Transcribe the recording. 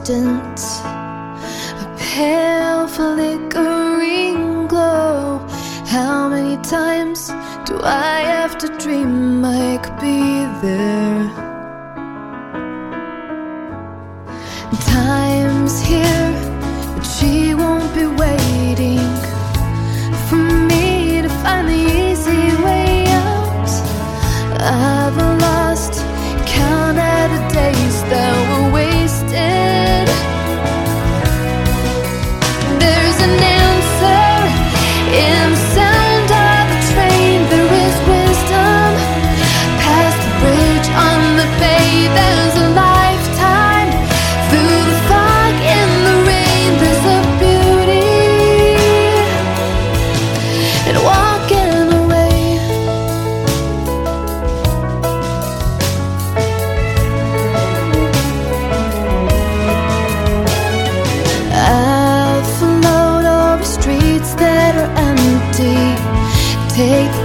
distance, a pale flickering glow. How many times do I have to dream I could be there? Time's here, but she won't be waiting for me to find the easy way out. I've lost count of the days that were wasted. There's an answer in the sound of the train. There is wisdom past the bridge on the bay. There's a lifetime through the fog in the rain. There's a beauty in walking away. I've flowed over streets that are empty. Take